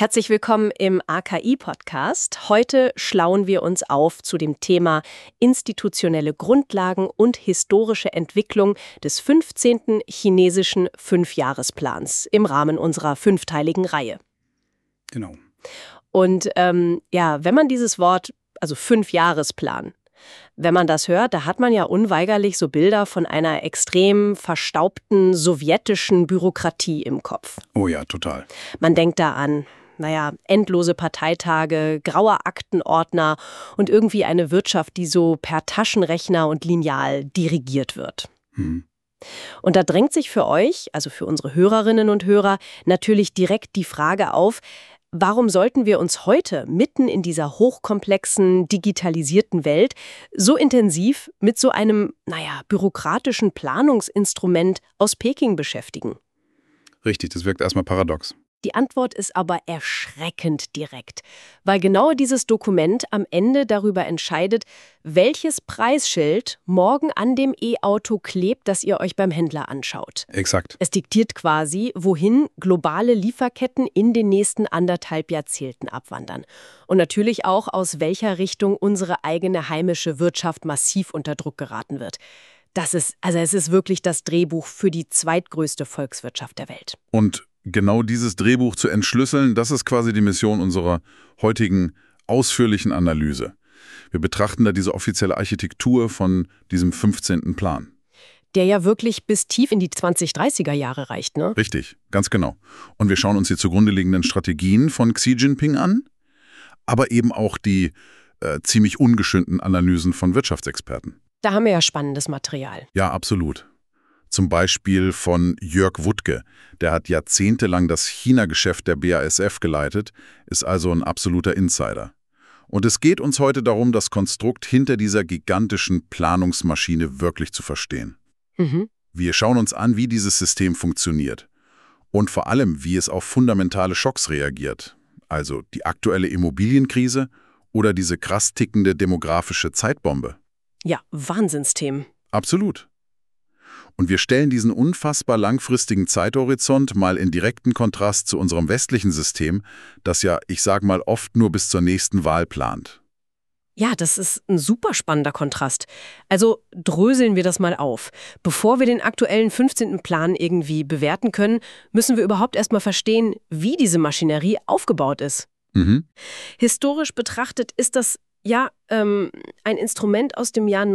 Herzlich willkommen im AKI-Podcast. Heute schlauen wir uns auf zu dem Thema institutionelle Grundlagen und historische Entwicklung des 15. chinesischen Fünfjahresplans im Rahmen unserer fünfteiligen Reihe. Genau. Und wenn man dieses Wort, also Fünfjahresplan, wenn man das hört, da hat man ja unweigerlich so Bilder von einer extrem verstaubten sowjetischen Bürokratie im Kopf. Oh ja, total. Man denkt da an, endlose Parteitage, grauer Aktenordner und irgendwie eine Wirtschaft, die so per Taschenrechner und Lineal dirigiert wird. Und da drängt sich für euch, also für unsere Hörerinnen und Hörer, natürlich direkt die Frage auf, warum sollten wir uns heute mitten in dieser hochkomplexen, digitalisierten Welt so intensiv mit so einem, bürokratischen Planungsinstrument aus Peking beschäftigen? Richtig, das wirkt erstmal paradox. Die Antwort ist aber erschreckend direkt, weil genau dieses Dokument am Ende darüber entscheidet, welches Preisschild morgen an dem E-Auto klebt, das ihr euch beim Händler anschaut. Exakt. Es diktiert quasi, wohin globale Lieferketten in den nächsten 1,5 Jahrzehnten abwandern. Und natürlich auch, aus welcher Richtung unsere eigene heimische Wirtschaft massiv unter Druck geraten wird. Es ist wirklich das Drehbuch für die zweitgrößte Volkswirtschaft der Welt. Und genau dieses Drehbuch zu entschlüsseln, das ist quasi die Mission unserer heutigen ausführlichen Analyse. Wir betrachten da diese offizielle Architektur von diesem 15. Plan. Der ja wirklich bis tief in die 2030er Jahre reicht, ne? Richtig, ganz genau. Und wir schauen uns die zugrunde liegenden Strategien von Xi Jinping an, aber eben auch die ziemlich ungeschönten Analysen von Wirtschaftsexperten. Da haben wir ja spannendes Material. Ja, absolut. Zum Beispiel von Jörg Wuttke. Der hat jahrzehntelang das China-Geschäft der BASF geleitet, ist also ein absoluter Insider. Und es geht uns heute darum, das Konstrukt hinter dieser gigantischen Planungsmaschine wirklich zu verstehen. Wir schauen uns an, wie dieses System funktioniert. Und vor allem, wie es auf fundamentale Schocks reagiert. Also die aktuelle Immobilienkrise oder diese krass tickende demografische Zeitbombe. Ja, Wahnsinnsthemen. Absolut. Und wir stellen diesen unfassbar langfristigen Zeithorizont mal in direkten Kontrast zu unserem westlichen System, das ja, ich sag mal, oft nur bis zur nächsten Wahl plant. Ja, das ist ein super spannender Kontrast. Also dröseln wir das mal auf. Bevor wir den aktuellen 15. Plan irgendwie bewerten können, müssen wir überhaupt erst mal verstehen, wie diese Maschinerie aufgebaut ist. Historisch betrachtet ist das ein Instrument aus dem Jahr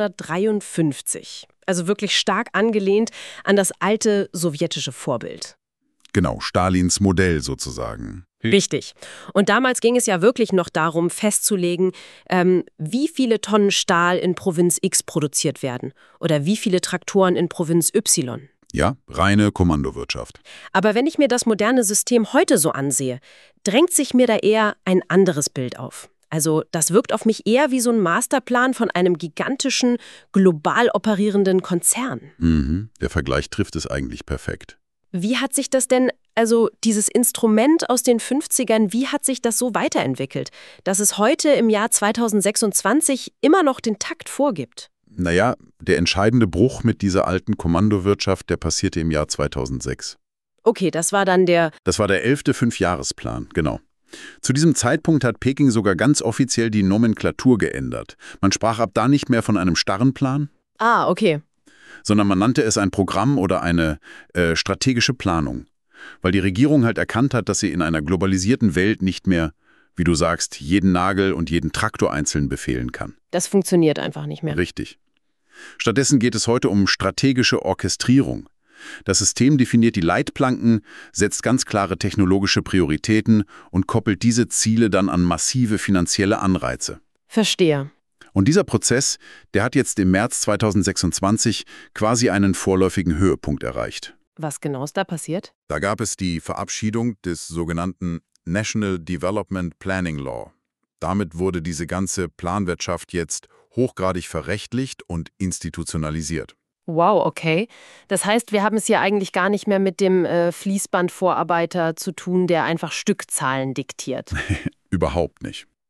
1953. Also wirklich stark angelehnt an das alte sowjetische Vorbild. Genau, Stalins Modell sozusagen. Richtig. Und damals ging es ja wirklich noch darum, festzulegen, wie viele Tonnen Stahl in Provinz X produziert werden oder wie viele Traktoren in Provinz Y. Ja, reine Kommandowirtschaft. Aber wenn ich mir das moderne System heute so ansehe, drängt sich mir da eher ein anderes Bild auf. Also das wirkt auf mich eher wie so ein Masterplan von einem gigantischen, global operierenden Konzern. Der Vergleich trifft es eigentlich perfekt. Wie hat sich das denn, also dieses Instrument aus den 50ern, wie hat sich das so weiterentwickelt, dass es heute im Jahr 2026 immer noch den Takt vorgibt? Naja, der entscheidende Bruch mit dieser alten Kommandowirtschaft, der passierte im Jahr 2006. Okay, das war dann der... Das war der 11. Fünfjahresplan, genau. Zu diesem Zeitpunkt hat Peking sogar ganz offiziell die Nomenklatur geändert. Man sprach ab da nicht mehr von einem starren Plan. Okay. Sondern man nannte es ein Programm oder eine strategische Planung. Weil die Regierung halt erkannt hat, dass sie in einer globalisierten Welt nicht mehr, wie du sagst, jeden Nagel und jeden Traktor einzeln befehlen kann. Das funktioniert einfach nicht mehr. Richtig. Stattdessen geht es heute um strategische Orchestrierung. Das System definiert die Leitplanken, setzt ganz klare technologische Prioritäten und koppelt diese Ziele dann an massive finanzielle Anreize. Verstehe. Und dieser Prozess, der hat jetzt im März 2026 quasi einen vorläufigen Höhepunkt erreicht. Was genau ist da passiert? Da gab es die Verabschiedung des sogenannten National Development Planning Law. Damit wurde diese ganze Planwirtschaft jetzt hochgradig verrechtlicht und institutionalisiert. Wow, okay. Das heißt, wir haben es hier eigentlich gar nicht mehr mit dem Fließbandvorarbeiter zu tun, der einfach Stückzahlen diktiert. Überhaupt nicht.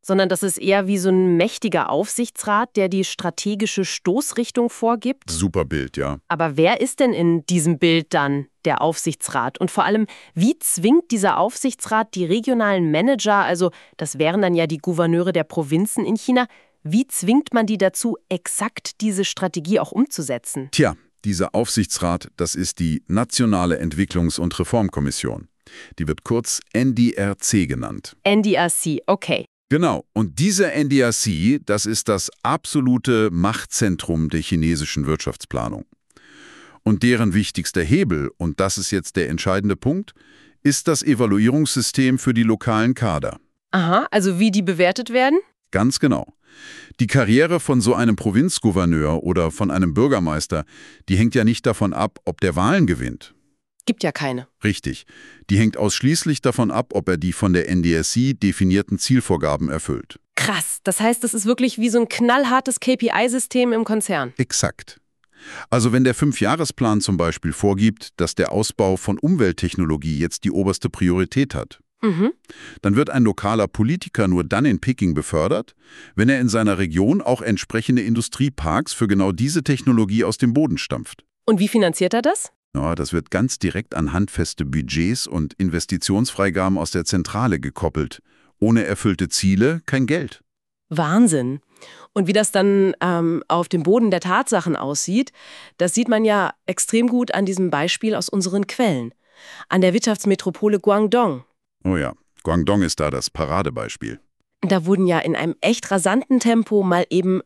sondern das ist eher wie so ein mächtiger Aufsichtsrat, der die strategische Stoßrichtung vorgibt. Super Bild, ja. Aber wer ist denn in diesem Bild dann der Aufsichtsrat? Und vor allem, wie zwingt dieser Aufsichtsrat die regionalen Manager, also das wären dann ja die Gouverneure der Provinzen in China, wie zwingt man die dazu, exakt diese Strategie auch umzusetzen? Tja, dieser Aufsichtsrat, das ist die Nationale Entwicklungs- und Reformkommission. Die wird kurz NDRC genannt. NDRC, okay. Genau, und diese NDRC, das ist das absolute Machtzentrum der chinesischen Wirtschaftsplanung. Und deren wichtigster Hebel, und das ist jetzt der entscheidende Punkt, ist das Evaluierungssystem für die lokalen Kader. Aha, also wie die bewertet werden? Ganz genau. Die Karriere von so einem Provinzgouverneur oder von einem Bürgermeister, die hängt ja nicht davon ab, ob der Wahlen gewinnt. Gibt ja keine. Richtig. Die hängt ausschließlich davon ab, ob er die von der NDRC definierten Zielvorgaben erfüllt. Krass, das heißt, das ist wirklich wie so ein knallhartes KPI-System im Konzern. Exakt. Also wenn der 5-Jahresplan zum Beispiel vorgibt, dass der Ausbau von Umwelttechnologie jetzt die oberste Priorität hat, dann wird ein lokaler Politiker nur dann in Peking befördert, wenn er in seiner Region auch entsprechende Industrieparks für genau diese Technologie aus dem Boden stampft. Und wie finanziert er das? Ja, das wird ganz direkt an handfeste Budgets und Investitionsfreigaben aus der Zentrale gekoppelt. Ohne erfüllte Ziele kein Geld. Wahnsinn. Und wie das dann auf dem Boden der Tatsachen aussieht, das sieht man ja extrem gut an diesem Beispiel aus unseren Quellen. An der Wirtschaftsmetropole Guangdong. Oh ja, Guangdong ist da das Paradebeispiel. Da wurden ja in einem echt rasanten Tempo mal eben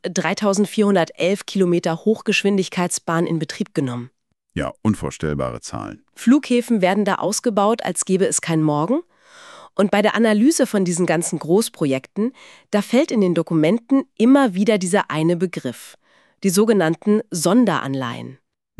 3411 Kilometer Hochgeschwindigkeitsbahn in Betrieb genommen. Ja, unvorstellbare Zahlen. Flughäfen werden da ausgebaut, als gäbe es kein Morgen. Und bei der Analyse von diesen ganzen Großprojekten, da fällt in den Dokumenten immer wieder dieser eine Begriff, die sogenannten Sonderanleihen.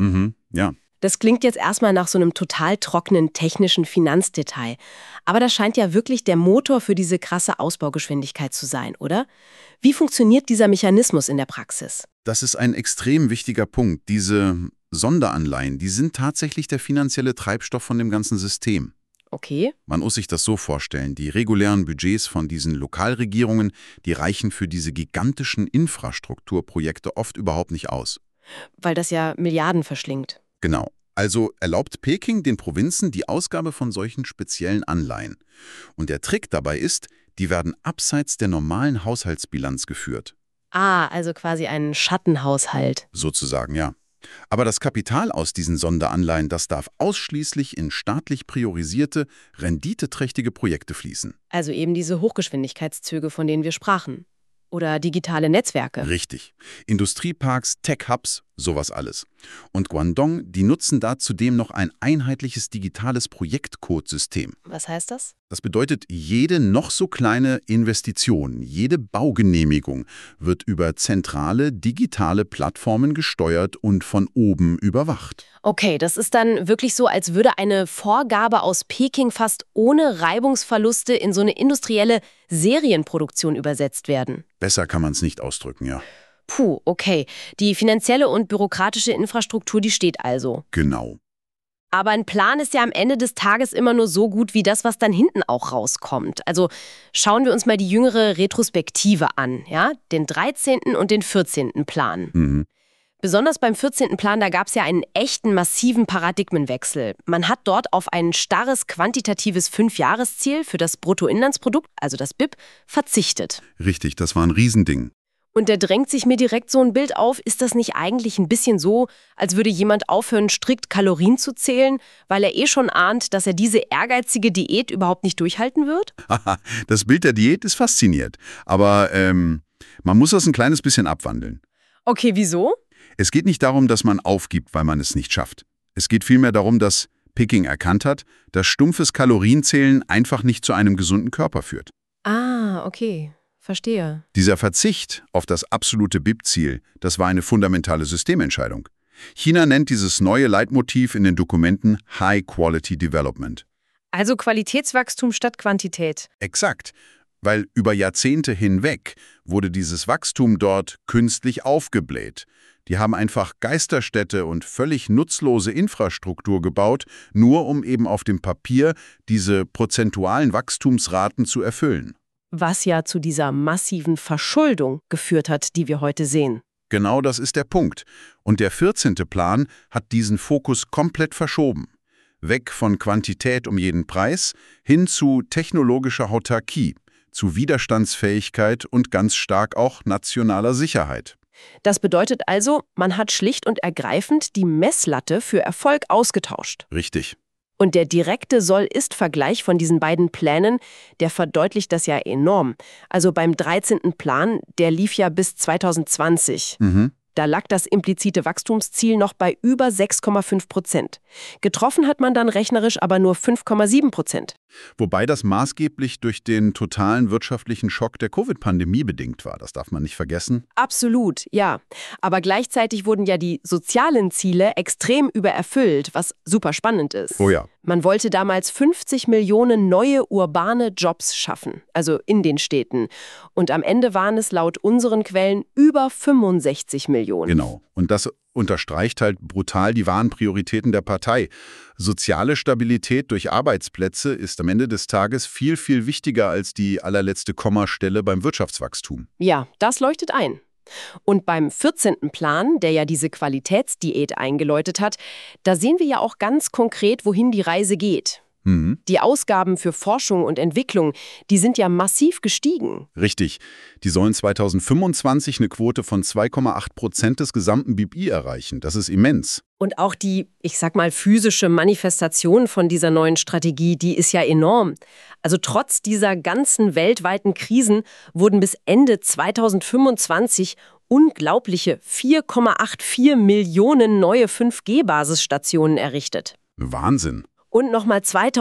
Ja. Das klingt jetzt erstmal nach so einem total trockenen technischen Finanzdetail. Aber das scheint ja wirklich der Motor für diese krasse Ausbaugeschwindigkeit zu sein, oder? Wie funktioniert dieser Mechanismus in der Praxis? Das ist ein extrem wichtiger Punkt. Diese Sonderanleihen, die sind tatsächlich der finanzielle Treibstoff von dem ganzen System. Okay. Man muss sich das so vorstellen, die regulären Budgets von diesen Lokalregierungen, die reichen für diese gigantischen Infrastrukturprojekte oft überhaupt nicht aus. Weil das ja Milliarden verschlingt. Genau. Also erlaubt Peking den Provinzen die Ausgabe von solchen speziellen Anleihen. Und der Trick dabei ist, die werden abseits der normalen Haushaltsbilanz geführt. Ah, also quasi ein Schattenhaushalt. Sozusagen, ja. Aber das Kapital aus diesen Sonderanleihen, das darf ausschließlich in staatlich priorisierte, renditeträchtige Projekte fließen. Also eben diese Hochgeschwindigkeitszüge, von denen wir sprachen. Oder digitale Netzwerke. Richtig. Industrieparks, Tech-Hubs, sowas alles. Und Guangdong, die nutzen da zudem noch ein einheitliches digitales Projektcodesystem. Was heißt das? Das bedeutet, jede noch so kleine Investition, jede Baugenehmigung wird über zentrale digitale Plattformen gesteuert und von oben überwacht. Okay, das ist dann wirklich so, als würde eine Vorgabe aus Peking fast ohne Reibungsverluste in so eine industrielle Serienproduktion übersetzt werden. Besser kann man es nicht ausdrücken, ja. Puh, okay. Die finanzielle und bürokratische Infrastruktur, die steht also. Genau. Aber ein Plan ist ja am Ende des Tages immer nur so gut wie das, was dann hinten auch rauskommt. Also schauen wir uns mal die jüngere Retrospektive an, ja? Den 13. und den 14. Plan. Besonders beim 14. Plan, da gab es ja einen echten massiven Paradigmenwechsel. Man hat dort auf ein starres quantitatives 5-Jahresziel für das Bruttoinlandsprodukt, also das BIP, verzichtet. Richtig, das war ein Riesending. Und da drängt sich mir direkt so ein Bild auf, ist das nicht eigentlich ein bisschen so, als würde jemand aufhören, strikt Kalorien zu zählen, weil er eh schon ahnt, dass er diese ehrgeizige Diät überhaupt nicht durchhalten wird? Das Bild der Diät ist fasziniert, aber man muss das ein kleines bisschen abwandeln. Okay, wieso? Es geht nicht darum, dass man aufgibt, weil man es nicht schafft. Es geht vielmehr darum, dass Peking erkannt hat, dass stumpfes Kalorienzählen einfach nicht zu einem gesunden Körper führt. Ah, okay. Verstehe. Dieser Verzicht auf das absolute BIP-Ziel, das war eine fundamentale Systementscheidung. China nennt dieses neue Leitmotiv in den Dokumenten High Quality Development. Also Qualitätswachstum statt Quantität. Exakt, weil über Jahrzehnte hinweg wurde dieses Wachstum dort künstlich aufgebläht. Die haben einfach Geisterstädte und völlig nutzlose Infrastruktur gebaut, nur um eben auf dem Papier diese prozentualen Wachstumsraten zu erfüllen. was ja zu dieser massiven Verschuldung geführt hat, die wir heute sehen. Genau das ist der Punkt. Und der 14. Plan hat diesen Fokus komplett verschoben. Weg von Quantität um jeden Preis hin zu technologischer Autarkie, zu Widerstandsfähigkeit und ganz stark auch nationaler Sicherheit. Das bedeutet also, man hat schlicht und ergreifend die Messlatte für Erfolg ausgetauscht. Richtig. Und der direkte Soll-Ist-Vergleich von diesen beiden Plänen, der verdeutlicht das ja enorm. Also beim 13. Plan, der lief ja bis 2020. Da lag das implizite Wachstumsziel noch bei über 6,5%. Getroffen hat man dann rechnerisch aber nur 5,7%. Wobei das maßgeblich durch den totalen wirtschaftlichen Schock der Covid-Pandemie bedingt war. Das darf man nicht vergessen. Absolut, ja. Aber gleichzeitig wurden ja die sozialen Ziele extrem übererfüllt, was super spannend ist. Oh ja. Man wollte damals 50 Millionen neue urbane Jobs schaffen, also in den Städten. Und am Ende waren es laut unseren Quellen über 65 Millionen. Genau. Und das unterstreicht halt brutal die wahren Prioritäten der Partei. Soziale Stabilität durch Arbeitsplätze ist am Ende des Tages viel, viel wichtiger als die allerletzte Kommastelle beim Wirtschaftswachstum. Ja, das leuchtet ein. Und beim 14. Plan, der ja diese Qualitätsdiät eingeläutet hat, da sehen wir ja auch ganz konkret, wohin die Reise geht. Die Ausgaben für Forschung und Entwicklung, die sind ja massiv gestiegen. Richtig. Die sollen 2025 eine Quote von 2,8% des gesamten BIP erreichen. Das ist immens. Und auch die, ich sag mal, physische Manifestation von dieser neuen Strategie, die ist ja enorm. Also trotz dieser ganzen weltweiten Krisen wurden bis Ende 2025 unglaubliche 4,84 Millionen neue 5G-Basisstationen errichtet. Wahnsinn. Und nochmal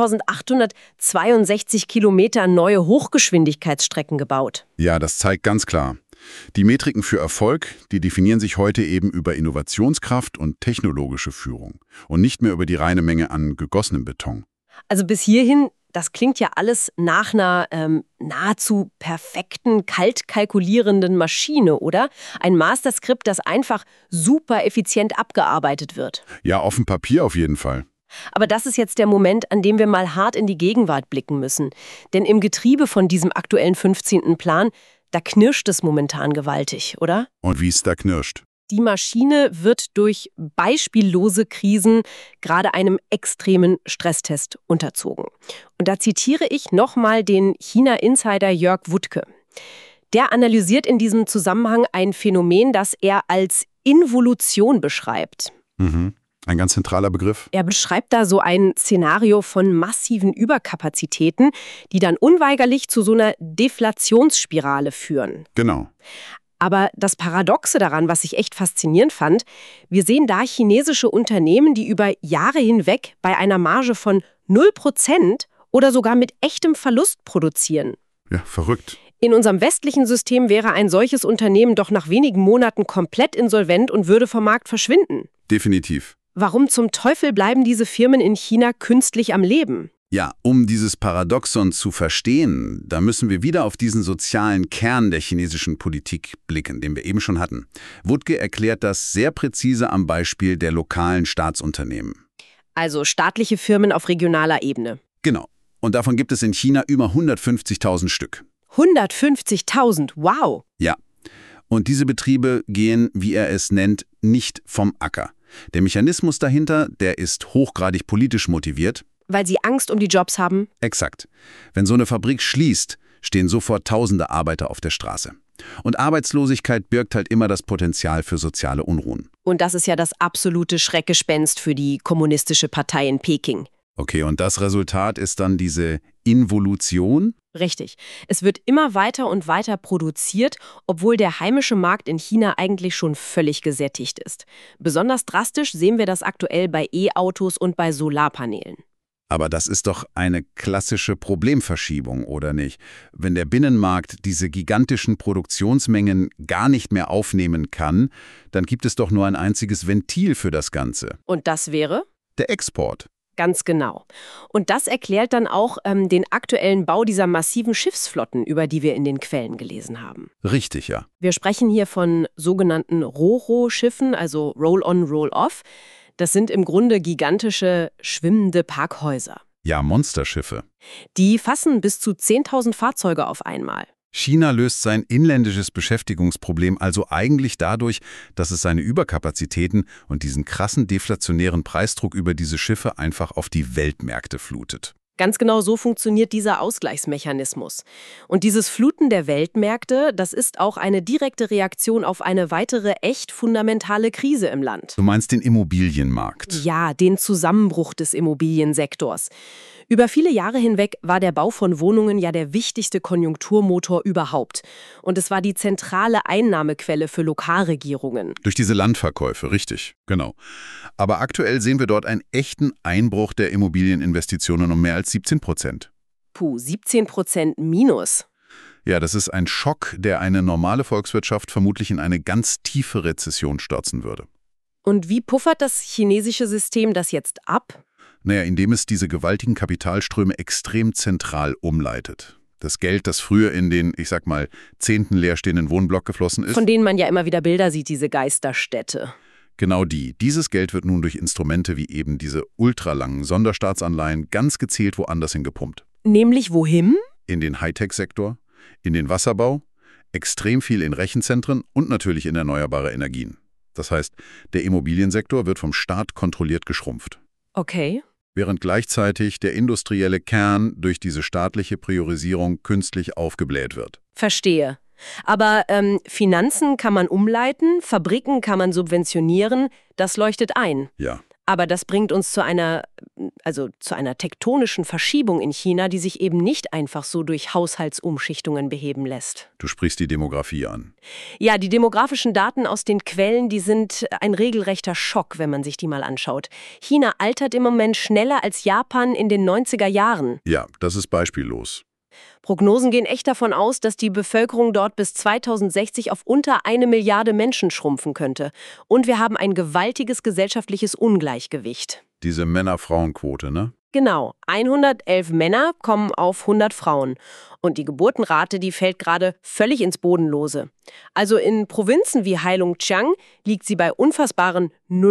2862 Kilometer neue Hochgeschwindigkeitsstrecken gebaut. Ja, das zeigt ganz klar. Die Metriken für Erfolg, die definieren sich heute eben über Innovationskraft und technologische Führung und nicht mehr über die reine Menge an gegossenem Beton. Also bis hierhin, das klingt ja alles nach einer nahezu perfekten, kalt kalkulierenden Maschine, oder? Ein Masterskript, das einfach super effizient abgearbeitet wird. Ja, auf dem Papier auf jeden Fall. Aber das ist jetzt der Moment, an dem wir mal hart in die Gegenwart blicken müssen. Denn im Getriebe von diesem aktuellen 15. Plan, da knirscht es momentan gewaltig, oder? Und wie es da knirscht? Die Maschine wird durch beispiellose Krisen gerade einem extremen Stresstest unterzogen. Und da zitiere ich nochmal den China-Insider Jörg Wuttke. Der analysiert in diesem Zusammenhang ein Phänomen, das er als Involution beschreibt. Ein ganz zentraler Begriff. Er beschreibt da so ein Szenario von massiven Überkapazitäten, die dann unweigerlich zu so einer Deflationsspirale führen. Genau. Aber das Paradoxe daran, was ich echt faszinierend fand, wir sehen da chinesische Unternehmen, die über Jahre hinweg bei einer Marge von 0% oder sogar mit echtem Verlust produzieren. Ja, verrückt. In unserem westlichen System wäre ein solches Unternehmen doch nach wenigen Monaten komplett insolvent und würde vom Markt verschwinden. Definitiv. Warum zum Teufel bleiben diese Firmen in China künstlich am Leben? Ja, um dieses Paradoxon zu verstehen, da müssen wir wieder auf diesen sozialen Kern der chinesischen Politik blicken, den wir eben schon hatten. Wuttke erklärt das sehr präzise am Beispiel der lokalen Staatsunternehmen. Also staatliche Firmen auf regionaler Ebene. Genau. Und davon gibt es in China über 150.000 Stück. 150.000, wow! Ja. Und diese Betriebe gehen, wie er es nennt, nicht vom Acker. Der Mechanismus dahinter, der ist hochgradig politisch motiviert. Weil sie Angst um die Jobs haben? Exakt. Wenn so eine Fabrik schließt, stehen sofort tausende Arbeiter auf der Straße. Und Arbeitslosigkeit birgt halt immer das Potenzial für soziale Unruhen. Und das ist ja das absolute Schreckgespenst für die kommunistische Partei in Peking. Okay, und das Resultat ist dann diese Involution? Richtig. Es wird immer weiter und weiter produziert, obwohl der heimische Markt in China eigentlich schon völlig gesättigt ist. Besonders drastisch sehen wir das aktuell bei E-Autos und bei Solarpanelen. Aber das ist doch eine klassische Problemverschiebung, oder nicht? Wenn der Binnenmarkt diese gigantischen Produktionsmengen gar nicht mehr aufnehmen kann, dann gibt es doch nur ein einziges Ventil für das Ganze. Und das wäre? Der Export. Ganz genau. Und das erklärt dann auch den aktuellen Bau dieser massiven Schiffsflotten, über die wir in den Quellen gelesen haben. Richtig, ja. Wir sprechen hier von sogenannten Ro-Ro-Schiffen, also Roll-on, Roll-off. Das sind im Grunde gigantische, schwimmende Parkhäuser. Ja, Monsterschiffe. Die fassen bis zu 10.000 Fahrzeuge auf einmal. China löst sein inländisches Beschäftigungsproblem also eigentlich dadurch, dass es seine Überkapazitäten und diesen krassen deflationären Preisdruck über diese Schiffe einfach auf die Weltmärkte flutet. Ganz genau so funktioniert dieser Ausgleichsmechanismus. Und dieses Fluten der Weltmärkte, das ist auch eine direkte Reaktion auf eine weitere echt fundamentale Krise im Land. Du meinst den Immobilienmarkt? Ja, den Zusammenbruch des Immobiliensektors. Über viele Jahre hinweg war der Bau von Wohnungen ja der wichtigste Konjunkturmotor überhaupt. Und es war die zentrale Einnahmequelle für Lokalregierungen. Durch diese Landverkäufe, richtig, genau. Aber aktuell sehen wir dort einen echten Einbruch der Immobilieninvestitionen um mehr als 17%. Puh, 17% minus. Ja, das ist ein Schock, der eine normale Volkswirtschaft vermutlich in eine ganz tiefe Rezession stürzen würde. Und wie puffert das chinesische System das jetzt ab? Naja, indem es diese gewaltigen Kapitalströme extrem zentral umleitet. Das Geld, das früher in den, ich sag mal, 10. leerstehenden Wohnblock geflossen ist. Von denen man ja immer wieder Bilder sieht, diese Geisterstädte. Genau die. Dieses Geld wird nun durch Instrumente wie eben diese ultralangen Sonderstaatsanleihen ganz gezielt woanders hin gepumpt. Nämlich wohin? In den Hightech-Sektor, in den Wasserbau, extrem viel in Rechenzentren und natürlich in erneuerbare Energien. Das heißt, der Immobiliensektor wird vom Staat kontrolliert geschrumpft. Okay. Während gleichzeitig der industrielle Kern durch diese staatliche Priorisierung künstlich aufgebläht wird. Verstehe. Aber Finanzen kann man umleiten, Fabriken kann man subventionieren, das leuchtet ein. Ja. Aber das bringt uns zu einer tektonischen Verschiebung in China, die sich eben nicht einfach so durch Haushaltsumschichtungen beheben lässt. Du sprichst die Demografie an. Ja, die demografischen Daten aus den Quellen, die sind ein regelrechter Schock, wenn man sich die mal anschaut. China altert im Moment schneller als Japan in den 90er Jahren. Ja, das ist beispiellos. Prognosen gehen echt davon aus, dass die Bevölkerung dort bis 2060 auf unter 1 Milliarde Menschen schrumpfen könnte. Und wir haben ein gewaltiges gesellschaftliches Ungleichgewicht. Diese Männer-Frauen-Quote, ne? Genau, 111 Männer kommen auf 100 Frauen. Und die Geburtenrate, die fällt gerade völlig ins Bodenlose. Also in Provinzen wie Heilongjiang liegt sie bei unfassbaren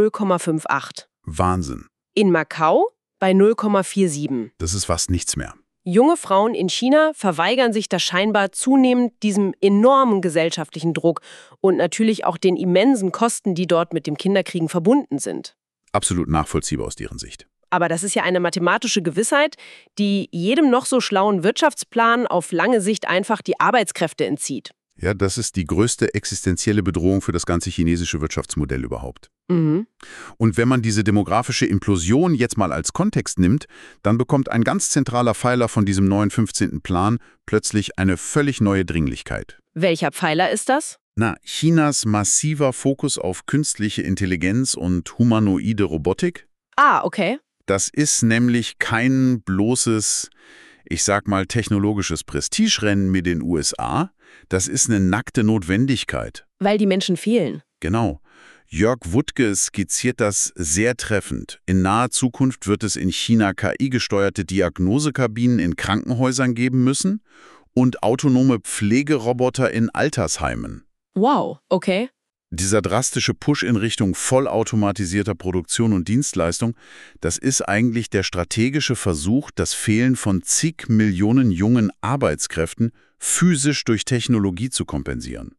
0,58. Wahnsinn. In Macau bei 0,47. Das ist fast nichts mehr. Junge Frauen in China verweigern sich da scheinbar zunehmend diesem enormen gesellschaftlichen Druck und natürlich auch den immensen Kosten, die dort mit dem Kinderkriegen verbunden sind. Absolut nachvollziehbar aus deren Sicht. Aber das ist ja eine mathematische Gewissheit, die jedem noch so schlauen Wirtschaftsplan auf lange Sicht einfach die Arbeitskräfte entzieht. Ja, das ist die größte existenzielle Bedrohung für das ganze chinesische Wirtschaftsmodell überhaupt. Mhm. Und wenn man diese demografische Implosion jetzt mal als Kontext nimmt, dann bekommt ein ganz zentraler Pfeiler von diesem neuen 15. Plan plötzlich eine völlig neue Dringlichkeit. Welcher Pfeiler ist das? Na, Chinas massiver Fokus auf künstliche Intelligenz und humanoide Robotik. Ah, okay. Das ist nämlich kein bloßes, ich sag mal, technologisches Prestigerennen mit den USA. Das ist eine nackte Notwendigkeit. Weil die Menschen fehlen. Genau. Jörg Wuttke skizziert das sehr treffend. In naher Zukunft wird es in China KI-gesteuerte Diagnosekabinen in Krankenhäusern geben müssen und autonome Pflegeroboter in Altersheimen. Wow, okay. Dieser drastische Push in Richtung vollautomatisierter Produktion und Dienstleistung, das ist eigentlich der strategische Versuch, das Fehlen von zig Millionen jungen Arbeitskräften physisch durch Technologie zu kompensieren.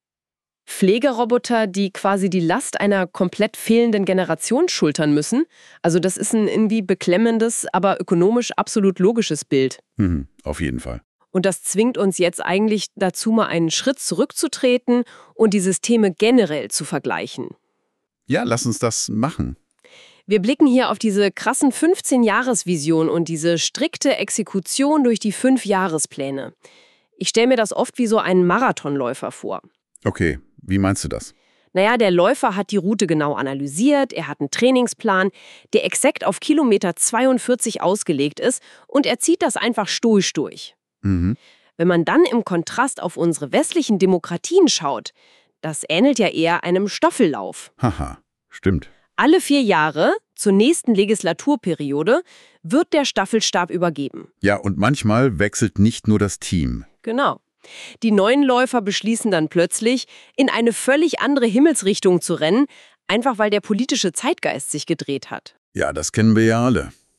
Pflegeroboter, die quasi die Last einer komplett fehlenden Generation schultern müssen. Also das ist ein irgendwie beklemmendes, aber ökonomisch absolut logisches Bild. Auf jeden Fall. Und das zwingt uns jetzt eigentlich dazu, mal einen Schritt zurückzutreten und die Systeme generell zu vergleichen. Ja, lass uns das machen. Wir blicken hier auf diese krassen 15-Jahres-Vision und diese strikte Exekution durch die 5-Jahrespläne. Ich stelle mir das oft wie so einen Marathonläufer vor. Okay, wie meinst du das? Naja, der Läufer hat die Route genau analysiert, er hat einen Trainingsplan, der exakt auf Kilometer 42 ausgelegt ist und er zieht das einfach stoisch durch. Wenn man dann im Kontrast auf unsere westlichen Demokratien schaut, das ähnelt ja eher einem Staffellauf. Haha, stimmt. Alle 4 Jahre, zur nächsten Legislaturperiode, wird der Staffelstab übergeben. Ja, und manchmal wechselt nicht nur das Team. Genau. Die neuen Läufer beschließen dann plötzlich, in eine völlig andere Himmelsrichtung zu rennen, einfach weil der politische Zeitgeist sich gedreht hat. Ja, das kennen wir ja alle.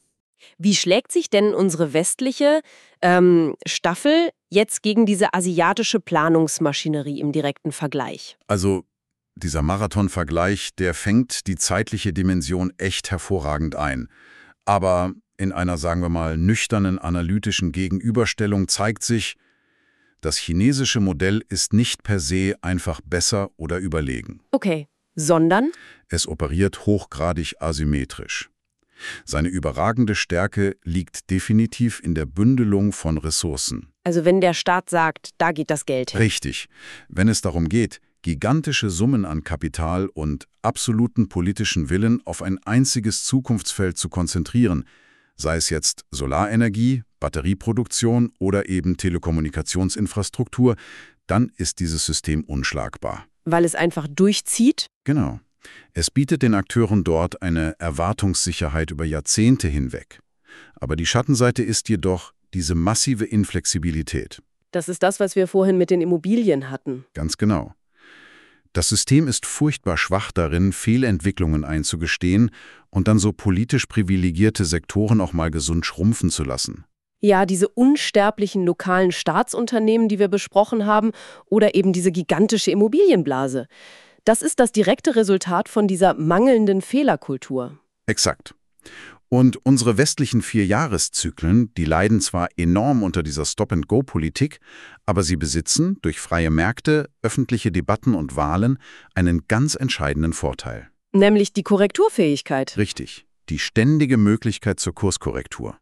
Wie schlägt sich denn unsere westliche Staffel jetzt gegen diese asiatische Planungsmaschinerie im direkten Vergleich? Also dieser Marathon-Vergleich, der fängt die zeitliche Dimension echt hervorragend ein. Aber in einer, sagen wir mal, nüchternen analytischen Gegenüberstellung zeigt sich, das chinesische Modell ist nicht per se einfach besser oder überlegen. Okay, sondern? Es operiert hochgradig asymmetrisch. Seine überragende Stärke liegt definitiv in der Bündelung von Ressourcen. Also wenn der Staat sagt, da geht das Geld hin. Richtig. Wenn es darum geht, gigantische Summen an Kapital und absoluten politischen Willen auf ein einziges Zukunftsfeld zu konzentrieren, sei es jetzt Solarenergie, Batterieproduktion oder eben Telekommunikationsinfrastruktur, dann ist dieses System unschlagbar. Weil es einfach durchzieht? Genau. Es bietet den Akteuren dort eine Erwartungssicherheit über Jahrzehnte hinweg. Aber die Schattenseite ist jedoch diese massive Inflexibilität. Das ist das, was wir vorhin mit den Immobilien hatten. Ganz genau. Das System ist furchtbar schwach darin, Fehlentwicklungen einzugestehen und dann so politisch privilegierte Sektoren auch mal gesund schrumpfen zu lassen. Ja, diese unsterblichen lokalen Staatsunternehmen, die wir besprochen haben, oder eben diese gigantische Immobilienblase. Das ist das direkte Resultat von dieser mangelnden Fehlerkultur. Exakt. Und unsere westlichen 4-Jahreszyklen, die leiden zwar enorm unter dieser Stop-and-Go-Politik, aber sie besitzen durch freie Märkte, öffentliche Debatten und Wahlen einen ganz entscheidenden Vorteil. Nämlich die Korrekturfähigkeit. Richtig. Die ständige Möglichkeit zur Kurskorrektur.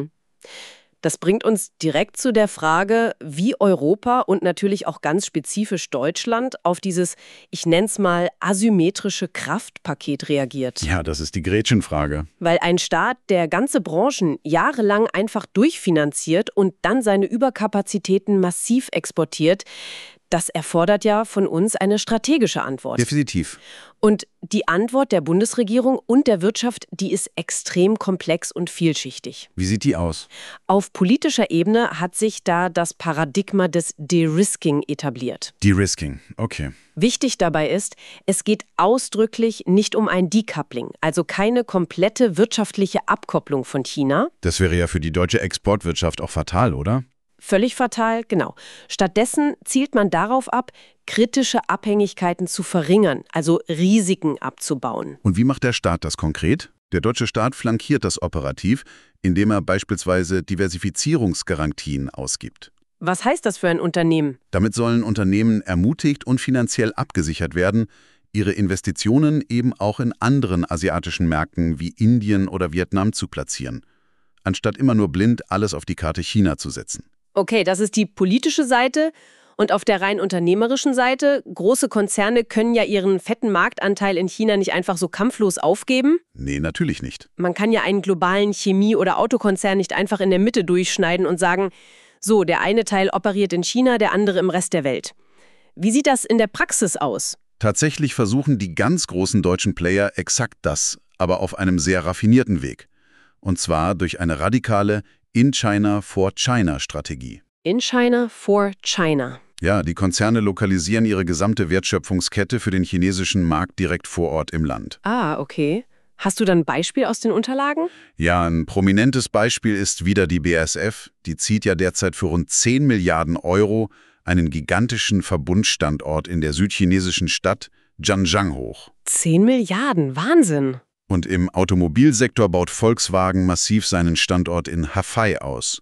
Das bringt uns direkt zu der Frage, wie Europa und natürlich auch ganz spezifisch Deutschland auf dieses, ich nenne es mal, asymmetrische Kraftpaket reagiert. Ja, das ist die Gretchenfrage. Weil ein Staat, der ganze Branchen jahrelang einfach durchfinanziert und dann seine Überkapazitäten massiv exportiert, das erfordert ja von uns eine strategische Antwort. Definitiv. Und die Antwort der Bundesregierung und der Wirtschaft, die ist extrem komplex und vielschichtig. Wie sieht die aus? Auf politischer Ebene hat sich da das Paradigma des De-Risking etabliert. De-Risking, okay. Wichtig dabei ist, es geht ausdrücklich nicht um ein Decoupling, also keine komplette wirtschaftliche Abkopplung von China. Das wäre ja für die deutsche Exportwirtschaft auch fatal, oder? Völlig fatal, genau. Stattdessen zielt man darauf ab, kritische Abhängigkeiten zu verringern, also Risiken abzubauen. Und wie macht der Staat das konkret? Der deutsche Staat flankiert das operativ, indem er beispielsweise Diversifizierungsgarantien ausgibt. Was heißt das für ein Unternehmen? Damit sollen Unternehmen ermutigt und finanziell abgesichert werden, ihre Investitionen eben auch in anderen asiatischen Märkten wie Indien oder Vietnam zu platzieren, anstatt immer nur blind alles auf die Karte China zu setzen. Okay, das ist die politische Seite. Und auf der rein unternehmerischen Seite, große Konzerne können ja ihren fetten Marktanteil in China nicht einfach so kampflos aufgeben. Nee, natürlich nicht. Man kann ja einen globalen Chemie- oder Autokonzern nicht einfach in der Mitte durchschneiden und sagen, so, der eine Teil operiert in China, der andere im Rest der Welt. Wie sieht das in der Praxis aus? Tatsächlich versuchen die ganz großen deutschen Player exakt das, aber auf einem sehr raffinierten Weg. Und zwar durch eine radikale In China for China-Strategie. In China for China. Ja, die Konzerne lokalisieren ihre gesamte Wertschöpfungskette für den chinesischen Markt direkt vor Ort im Land. Ah, okay. Hast du dann ein Beispiel aus den Unterlagen? Ja, ein prominentes Beispiel ist wieder die BASF. Die zieht ja derzeit für rund 10 Milliarden Euro einen gigantischen Verbundstandort in der südchinesischen Stadt Zhanjiang hoch. 10 Milliarden, Wahnsinn! Und im Automobilsektor baut Volkswagen massiv seinen Standort in Hefei aus.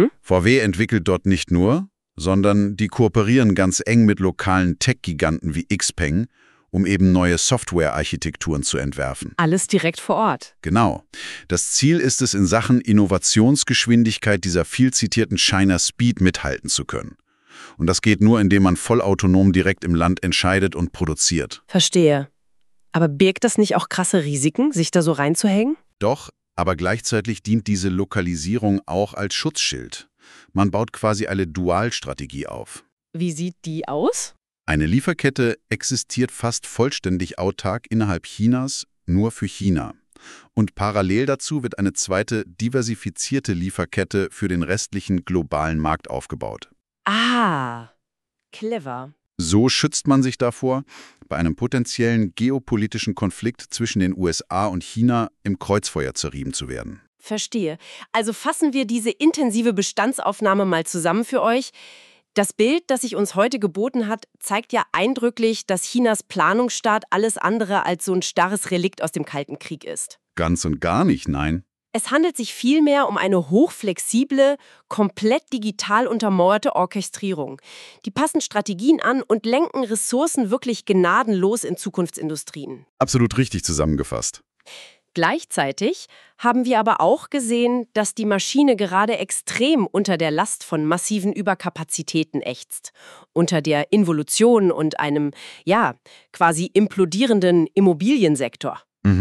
VW entwickelt dort nicht nur, sondern die kooperieren ganz eng mit lokalen Tech-Giganten wie XPeng, um eben neue Software-Architekturen zu entwerfen. Alles direkt vor Ort. Genau. Das Ziel ist es, in Sachen Innovationsgeschwindigkeit dieser viel zitierten China Speed mithalten zu können. Und das geht nur, indem man vollautonom direkt im Land entscheidet und produziert. Verstehe. Aber birgt das nicht auch krasse Risiken, sich da so reinzuhängen? Doch, aber gleichzeitig dient diese Lokalisierung auch als Schutzschild. Man baut quasi eine Dualstrategie auf. Wie sieht die aus? Eine Lieferkette existiert fast vollständig autark innerhalb Chinas, nur für China. Und parallel dazu wird eine zweite diversifizierte Lieferkette für den restlichen globalen Markt aufgebaut. Ah, clever. So schützt man sich davor, bei einem potenziellen geopolitischen Konflikt zwischen den USA und China im Kreuzfeuer zerrieben zu werden. Verstehe. Also fassen wir diese intensive Bestandsaufnahme mal zusammen für euch. Das Bild, das sich uns heute geboten hat, zeigt ja eindrücklich, dass Chinas Planungsstaat alles andere als so ein starres Relikt aus dem Kalten Krieg ist. Ganz und gar nicht, nein. Es handelt sich vielmehr um eine hochflexible, komplett digital untermauerte Orchestrierung. Die passen Strategien an und lenken Ressourcen wirklich gnadenlos in Zukunftsindustrien. Absolut richtig zusammengefasst. Gleichzeitig haben wir aber auch gesehen, dass die Maschine gerade extrem unter der Last von massiven Überkapazitäten ächzt. Unter der Involution und einem, quasi implodierenden Immobiliensektor.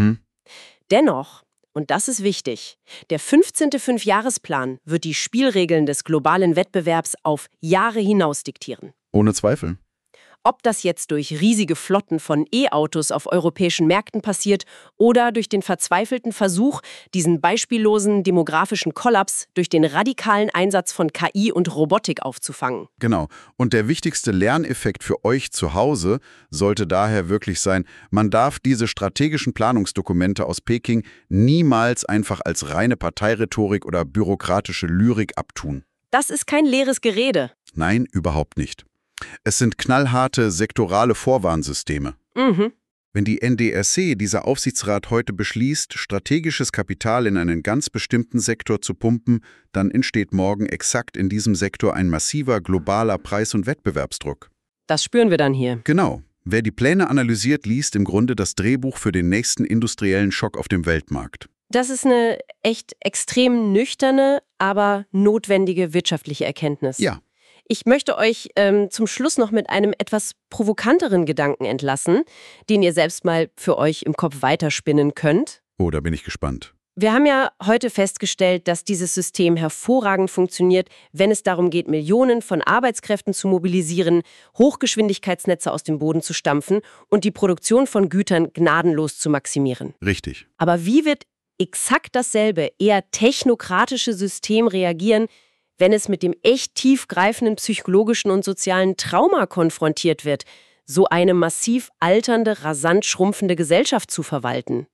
Dennoch, und das ist wichtig, der 15. Fünfjahresplan wird die Spielregeln des globalen Wettbewerbs auf Jahre hinaus diktieren. Ohne Zweifel. Ob das jetzt durch riesige Flotten von E-Autos auf europäischen Märkten passiert oder durch den verzweifelten Versuch, diesen beispiellosen demografischen Kollaps durch den radikalen Einsatz von KI und Robotik aufzufangen. Genau. Und der wichtigste Lerneffekt für euch zu Hause sollte daher wirklich sein, man darf diese strategischen Planungsdokumente aus Peking niemals einfach als reine Parteirhetorik oder bürokratische Lyrik abtun. Das ist kein leeres Gerede. Nein, überhaupt nicht. Es sind knallharte sektorale Vorwarnsysteme. Wenn die NDRC, dieser Aufsichtsrat, heute beschließt, strategisches Kapital in einen ganz bestimmten Sektor zu pumpen, dann entsteht morgen exakt in diesem Sektor ein massiver globaler Preis- und Wettbewerbsdruck. Das spüren wir dann hier. Genau. Wer die Pläne analysiert, liest im Grunde das Drehbuch für den nächsten industriellen Schock auf dem Weltmarkt. Das ist eine echt extrem nüchterne, aber notwendige wirtschaftliche Erkenntnis. Ja. Ich möchte euch zum Schluss noch mit einem etwas provokanteren Gedanken entlassen, den ihr selbst mal für euch im Kopf weiterspinnen könnt. Oh, da bin ich gespannt. Wir haben ja heute festgestellt, dass dieses System hervorragend funktioniert, wenn es darum geht, Millionen von Arbeitskräften zu mobilisieren, Hochgeschwindigkeitsnetze aus dem Boden zu stampfen und die Produktion von Gütern gnadenlos zu maximieren. Richtig. Aber wie wird exakt dasselbe, eher technokratische System reagieren, wenn es mit dem echt tiefgreifenden psychologischen und sozialen Trauma konfrontiert wird, so eine massiv alternde, rasant schrumpfende Gesellschaft zu verwalten?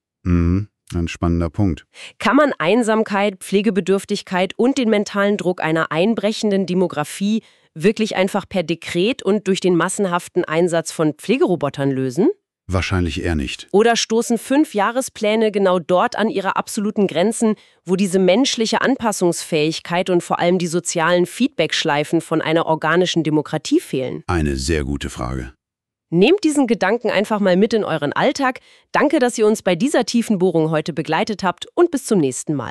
Ein spannender Punkt. Kann man Einsamkeit, Pflegebedürftigkeit und den mentalen Druck einer einbrechenden Demografie wirklich einfach per Dekret und durch den massenhaften Einsatz von Pflegerobotern lösen? Wahrscheinlich eher nicht. Oder stoßen 5-Jahrespläne genau dort an ihre absoluten Grenzen, wo diese menschliche Anpassungsfähigkeit und vor allem die sozialen Feedbackschleifen von einer organischen Demokratie fehlen? Eine sehr gute Frage. Nehmt diesen Gedanken einfach mal mit in euren Alltag. Danke, dass ihr uns bei dieser tiefen Bohrung heute begleitet habt und bis zum nächsten Mal.